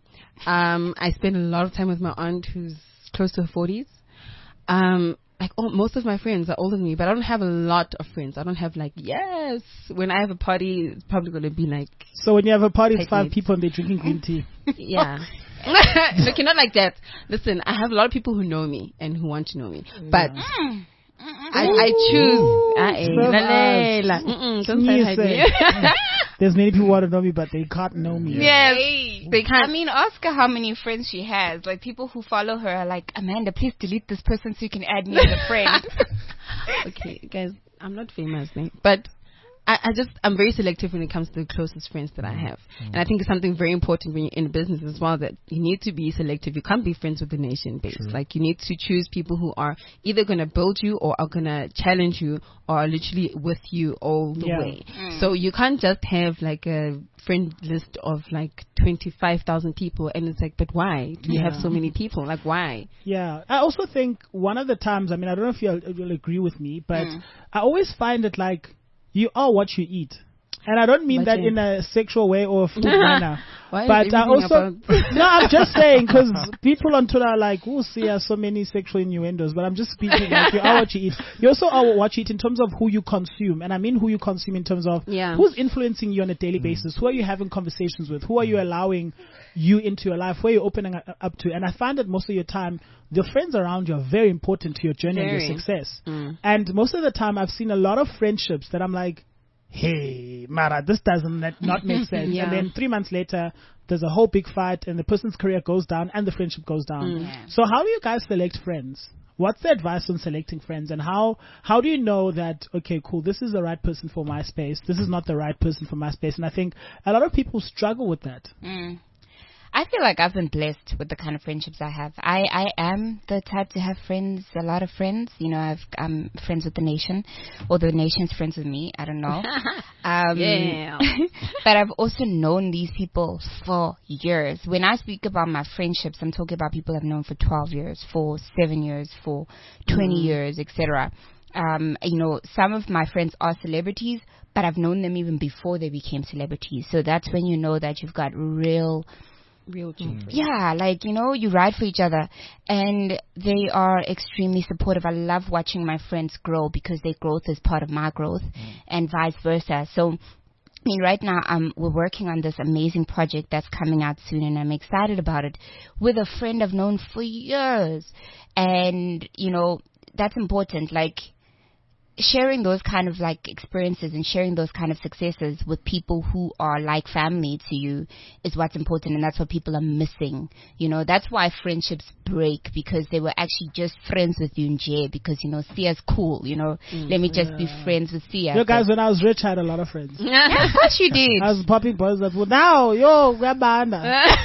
Um, I spend a lot of time with my aunt who's close to her forties. Um, like oh, most of my friends are older than me, but I don't have a lot of friends. I don't have like yes. When I have a party, it's probably gonna be like So when you have a party, it's Tight five knit. people and they're drinking green tea. yeah. Look, you're not like that. Listen, I have a lot of people who know me and who want to know me, but Mm. I, I choose. Ah, eh, Serve la, us. la, la. Mm-mm, don't Sneeze say hi to me. it. There's many people who want to know me, but they can't know me. Yes, they I can't. mean, ask her how many friends she has. Like, people who follow her are like, Amanda, please delete this person so you can add me as a friend. Okay, guys, I'm not famous, eh? But I, I just I'm very selective when it comes to the closest friends that I have, and I think it's something very important when you're in business as well, that you need to be selective. You can't be friends with the nation base. Like, you need to choose people who are either going to build you or are going to challenge you or are literally with you all the Yeah. way. So you can't just have like a friend list of like twenty-five thousand people, and it's like, but why do you have Yeah. so many people? Like, why? Yeah. I also think one of the times, I mean, I don't know if you'll, you'll agree with me, but Mm. I always find it like you are what you eat. And I don't mean But that yeah. in a sexual way or a food manner. Why is But I everything also, about- no, I'm just saying, because people on Twitter are like, oh, see, uh, so many sexual innuendos. But I'm just speaking like you are what you eat. You also are what you eat in terms of who you consume. And I mean who you consume in terms of Yeah. who's influencing you on a daily basis. Who are you having conversations with? Who are you allowing you into your life? Who are you opening uh, up to? And I find that most of your time, the friends around you are very important to your journey and Very. your success. Mm. And most of the time, I've seen a lot of friendships that I'm like, hey, Mara, this doesn't not, not make sense. Yeah. And then three months later, there's a whole big fight and the person's career goes down and the friendship goes down. Mm. Yeah. So how do you guys select friends? What's the advice on selecting friends, and how how do you know that, okay, cool, this is the right person for my space, this is not the right person for my space? And I think a lot of people struggle with that. Mm. I feel like I've been blessed with the kind of friendships I have. I, I am the type to have friends, a lot of friends. You know, I've, I'm friends with the nation, or the nation's friends with me. I don't know. Um, Yeah. but I've also known these people for years. When I speak about my friendships, I'm talking about people I've known for twelve years, for seven years, for twenty years, et cetera. Um, you know, some of my friends are celebrities, but I've known them even before they became celebrities. So that's when you know that you've got real... Real true. Yeah, like, you know, you ride for each other, and they are extremely supportive. I love watching my friends grow because their growth is part of my growth, and vice versa. So, I mean, right now, um, we're working on this amazing project that's coming out soon, and I'm excited about it, with a friend I've known for years. And, you know, that's important. Like, sharing those kind of like experiences and sharing those kind of successes with people who are like family to you is what's important, and that's what people are missing. You know, that's why friendships break, because they were actually just friends with you in J because, you know, Sia's cool, you know, Mm. let me just Yeah. be friends with Sia. Yo, guys, So- when I was rich, I had a lot of friends. yeah, of course you did. I was popping buzz that well, now, yo, Gabanda.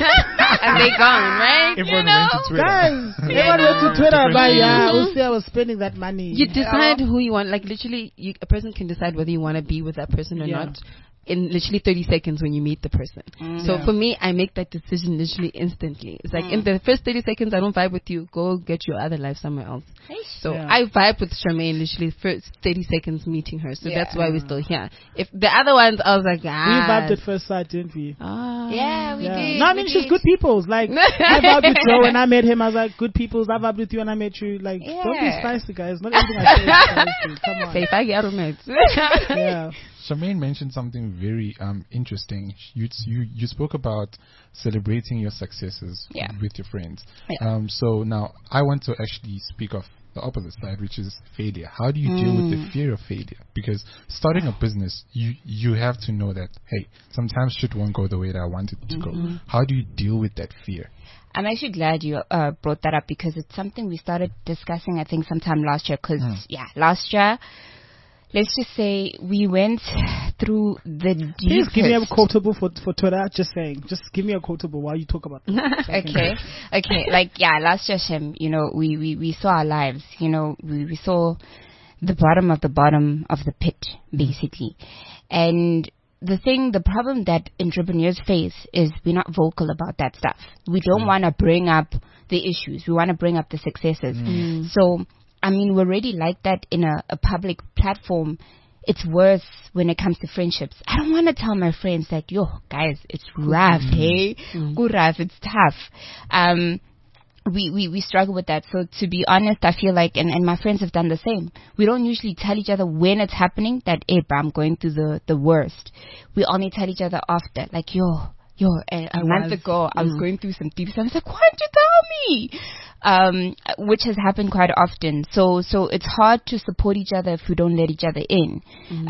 And they gone, right? Everyone know? went to Twitter. Guys, everyone went to Twitter, but yeah, Usia was spending that money. You decide who you want. Like literally, you, a person can decide whether you want to be with that person or Yeah. not in literally thirty seconds when you meet the person. So Yeah. for me, I make that decision literally instantly. It's like in the first thirty seconds, I don't vibe with you. Go get your other life somewhere else. So Yeah. I vibe with Charmaine literally first thirty seconds meeting her. So that's why Yeah. we're still here. If the other ones, I was like, We ah. vibed at first sight, didn't we? Ah. Yeah, we Yeah. did. No, I we mean, she's did. good peoples. Like, I vibed with Joe when I met him. I was like, good peoples. I vibed with you when I met you. Like, don't be Yeah. spicy, guys. Not everything I say is spicy. Come on. Say if I get a mate. Yeah. Charmaine mentioned something very um, interesting. You, you you spoke about celebrating your successes Yeah. with your friends. Yeah. Um, so now I want to actually speak of the opposite side, which is failure. How do you deal with the fear of failure? Because starting a business, you you have to know that, hey, sometimes shit won't go the way that I want it to go. How do you deal with that fear? I'm actually glad you uh, brought that up, because it's something we started discussing, I think, sometime last year. Because, yeah, last year, let's just say we went through the deepest. Please give me a quotable for, for Twitter. Just saying. Just give me a quotable while you talk about that. Okay, okay, like, yeah, last year, Shem, you know, we, we, we saw our lives, you know, we, we saw the bottom of the bottom of the pit, basically. And the thing, the problem that entrepreneurs face is we're not vocal about that stuff. We don't want to bring up the issues. We want to bring up the successes. So, I mean, we're already like that in a, a public platform. It's worse when it comes to friendships. I don't want to tell my friends that, yo, guys, it's rough, hey? Good rough, it's tough. Um, we, we, we struggle with that. So to be honest, I feel like, and, and my friends have done the same. We don't usually tell each other when it's happening that, hey, bro, I'm going through the, the worst. We only tell each other after, like, yo, yo, a, a month was. ago, I was going through some deep stuff. I was like, why didn't you tell me? Um, which has happened quite often. So, so it's hard to support each other if we don't let each other in.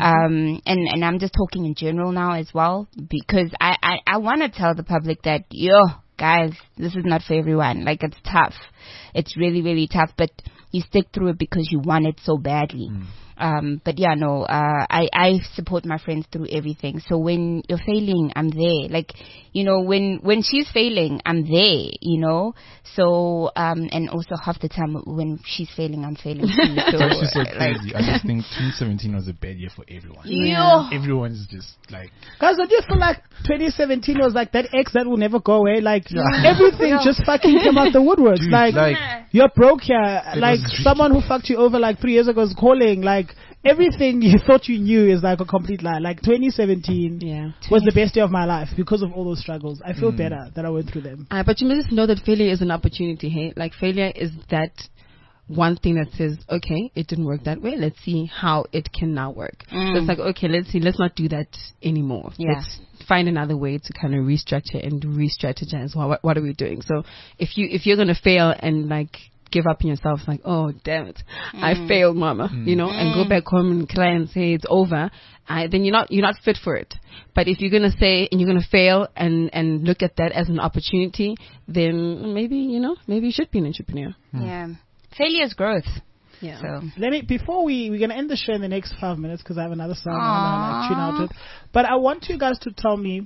Um, and, and I'm just talking in general now as well, because I, I, I want to tell the public that, yo, guys, this is not for everyone. Like, it's tough. It's really, really tough, but you stick through it because you want it so badly. Um, but yeah, no, uh, I, I support my friends through everything. So when you're failing, I'm there. Like, you know, when, when she's failing, I'm there, you know? So, um, and also half the time when she's failing, I'm failing too. So, It's actually so uh, crazy. I just think twenty seventeen was a bad year for everyone. Yeah. Everyone's just like, Guys, don't you feel like twenty seventeen was like that ex that will never go away? Like, everything just fucking came out the woodworks. dude, like, like, you're broke here. Like, was really- someone who fucked you over like three years ago is calling. Like, everything you thought you knew is like a complete lie. Like, twenty seventeen Yeah. was the best year of my life because of all those struggles. I feel better that I went through them. Uh, but you must know that failure is an opportunity, hey? Like, failure is that one thing that says, okay, it didn't work that way. Let's see how it can now work. So it's like, okay, let's see, let's not do that anymore. Yeah. Let's find another way to kind of restructure and re-strategize. What, what are we doing? So if you, if you're going to fail and like give up on yourself, like, oh, damn it, I failed, mama, you know, and go back home and cry and say it's over, I, then you're not, you're not fit for it. But if you're going to say, and you're going to fail and, and look at that as an opportunity, then maybe, you know, maybe you should be an entrepreneur. Yeah. Failure is growth. Yeah. So, Let me, before we, we're going to end the show in the next five minutes because I have another song I want to tune out with. But I want you guys to tell me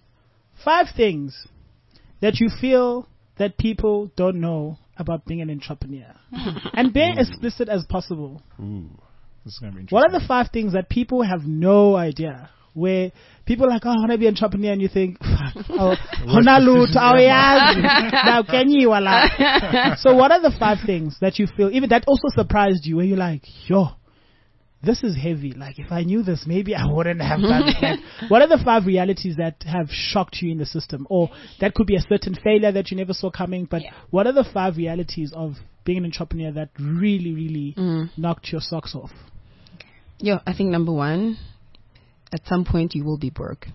five things that you feel that people don't know about being an entrepreneur. And be as explicit as possible. ooh, this is gonna be interesting. What are the five things that people have no idea? Where people are like, oh, I want to be an entrepreneur, and you think, fuck, oh, honalu to our yazi. Now, can you, wala? So what are the five things that you feel, even that also surprised you, where you're like, yo, this is heavy. Like, if I knew this, maybe I wouldn't have done it. Like, what are the five realities that have shocked you in the system? Or that could be a certain failure that you never saw coming, but what are the five realities of being an entrepreneur that really, really knocked your socks off? Yeah, I think number one, at some point you will be broke.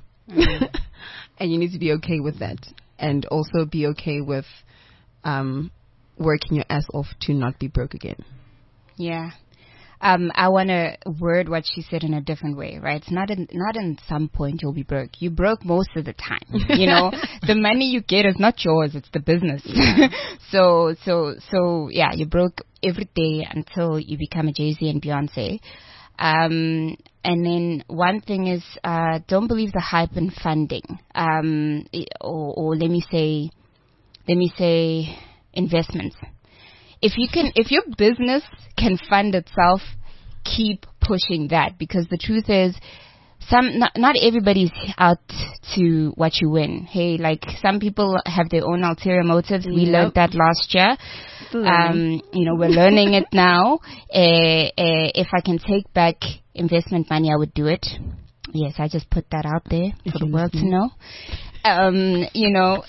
And you need to be okay with that. And also be okay with um, working your ass off to not be broke again. yeah. um, I want to word what she said in a different way, right? It's not in, not in some point you'll be broke. You broke most of the time, you know. The money you get is not yours, it's the business. so, so, so, yeah, you broke every day until you become a Jay-Z and Beyonce. Um, and then one thing is, uh, don't believe the hype in funding, um, or, or let me say, let me say investments. If you can, if your business can fund itself, keep pushing that, because the truth is, some not, not everybody's out to watch you win. Hey, like some people have their own ulterior motives. We Yep. learned that last year. Um, you know, we're learning it now. Uh, uh, if I can take back investment money, I would do it. Yes, I just put that out there for the world to know. Um, you know,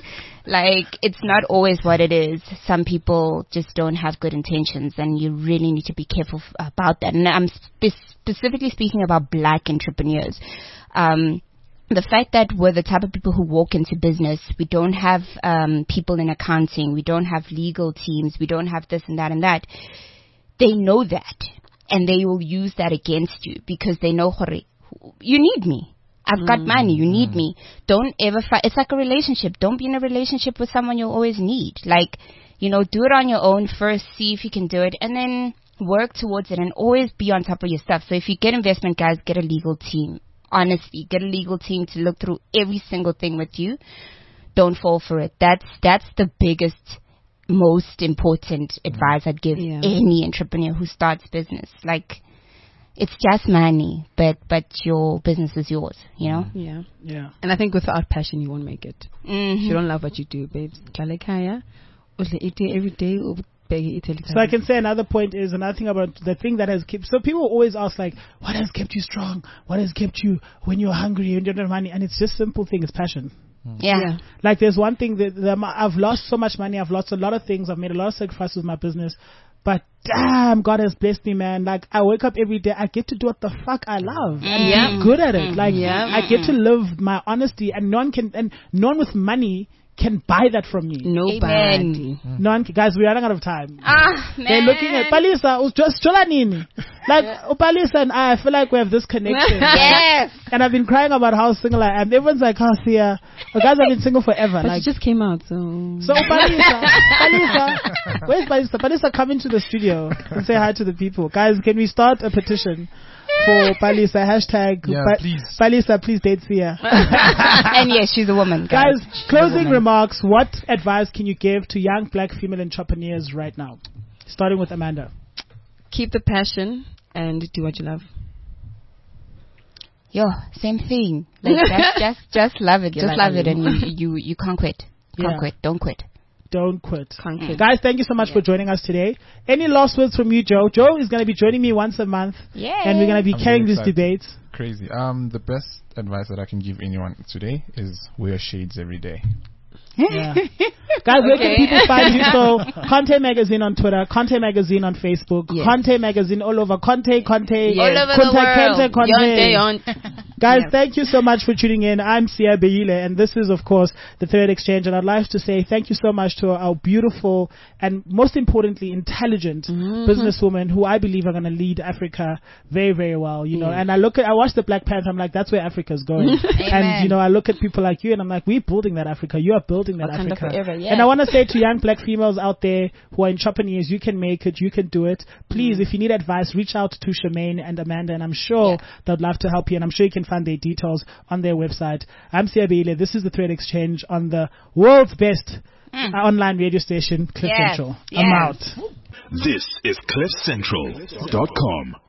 like it's not always what it is. Some people just don't have good intentions, and you really need to be careful f- about that. And I'm spe- specifically speaking about black entrepreneurs. Um, the fact that we're the type of people who walk into business, we don't have um, people in accounting, we don't have legal teams, we don't have this and that and that. They know that, and they will use that against you because they know, Hore, you need me. I've got money. You need me. Don't ever fight. It's like a relationship. Don't be in a relationship with someone you always need. Like, you know, do it on your own first. See if you can do it, and then work towards it. And always be on top of your stuff. So if you get investment, guys, get a legal team. Honestly, get a legal team to look through every single thing with you. Don't fall for it. That's that's the biggest, most important advice I'd give Yeah. any entrepreneur who starts business. Like, it's just money, but but your business is yours, you know? Yeah. Yeah. And I think without passion, you won't make it. Mm-hmm. If you don't love what you do, babes, kale kaya, udle ite every day, ubheke ite So I can say another point is another thing about the thing that has kept. So people always ask like, what has kept you strong? What has kept you when you're hungry and you don't have money? And it's just simple thing. It's passion. Yeah. Yeah. Like there's one thing that, that I've lost so much money. I've lost a lot of things. I've made a lot of sacrifices with my business. But damn, God has blessed me, man. Like I wake up every day. I get to do what the fuck I love and Yeah. be good at it. Like Yeah. I get to live my honesty, and no one can, and no one with money can buy that from me. Nobody. No one, can- guys, we're running out of time. Ah, man. They're looking at Palisa, who's just Cholanini. Like, oh, Palisa and I, I feel like we have this connection. Yes. And I've been crying about how single I am. Everyone's like, oh, Sia. Well, guys, I've been single forever. But Like, it just came out, so. so, Palisa, Palisa, where's Palisa? Palisa, come into the studio and say hi to the people. Guys, can we start a petition for Palisa? Hashtag, Yeah, Pa- please. Palisa, please date Sia. And yes, she's a woman, guys. Guys, closing remarks. What advice can you give to young black female entrepreneurs right now? Starting with Amanda. Keep the passion and do what you love. Yo, same thing. Like just, just, just love it. Just like love it, it. and you, you, you can't quit. Can't Yeah. quit. Don't quit. Don't quit. Can't quit. Guys, thank you so much for joining us today. Any last words from you, Joe? Joe is going to be joining me once a month, Yeah. and we're going to be I'm carrying very these excited. debates. Crazy. Um, the best advice that I can give anyone today is wear shades every day. Yeah. Guys, where can Okay. people find you? So, Conte Magazine on Twitter, Conte Magazine on Facebook, Yes. Conte Magazine all over. Conte, Conte, Yes. All over Conte, the world. Conte, Conte. Yon day on. Guys, Yes. thank you so much for tuning in. I'm Sia Beile, and this is, of course, the Third Exchange. And I'd like to say thank you so much to our beautiful and, most importantly, intelligent Mm-hmm. businesswomen who I believe are going to lead Africa very, very well. You know, Yeah. and I look at, I watch the Black Panther. I'm like, that's where Africa's going. And Amen. you know, I look at people like you, and I'm like, we're building that Africa. You are building that Wakanda Africa. forever, yeah. And I want to say to young black females out there who are entrepreneurs, you can make it. You can do it. Please, if you need advice, reach out to Charmaine and Amanda, and I'm sure they'd love to help you. And I'm sure you can find their details on their website. I'm Sia Beile. This is the Thread Exchange on the world's best uh, online radio station, Cliff Yes. Central. Yes. I'm out. This is cliff central dot com.